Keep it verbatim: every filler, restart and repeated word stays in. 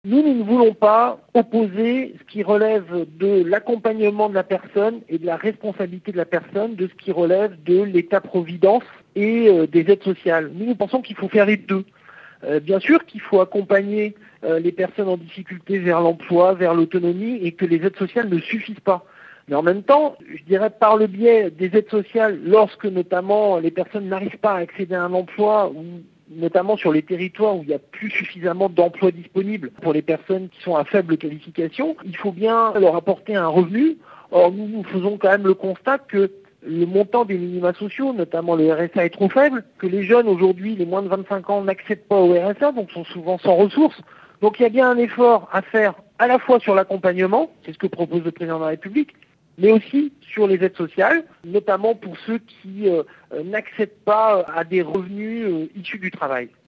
Nous, nous ne voulons pas opposer ce qui relève de l'accompagnement de la personne et de la responsabilité de la personne de ce qui relève de l'État-providence et euh, des aides sociales. Nous, nous pensons qu'il faut faire les deux. Euh, bien sûr qu'il faut accompagner euh, les personnes en difficulté vers l'emploi, vers l'autonomie, et que les aides sociales ne suffisent pas. Mais en même temps, je dirais par le biais des aides sociales, lorsque notamment les personnes n'arrivent pas à accéder à un emploi, ou notamment sur les territoires où il n'y a plus suffisamment d'emplois disponibles pour les personnes qui sont à faible qualification, il faut bien leur apporter un revenu. Or, nous, nous faisons quand même le constat que le montant des minima sociaux, notamment le R S A, est trop faible, que les jeunes aujourd'hui, les moins de vingt-cinq ans, n'accèdent pas au R S A, donc sont souvent sans ressources. Donc il y a bien un effort à faire à la fois sur l'accompagnement, c'est ce que propose le président de la République, mais aussi sur les aides sociales, notamment pour ceux qui euh, n'accèdent pas à des revenus euh, issus du travail.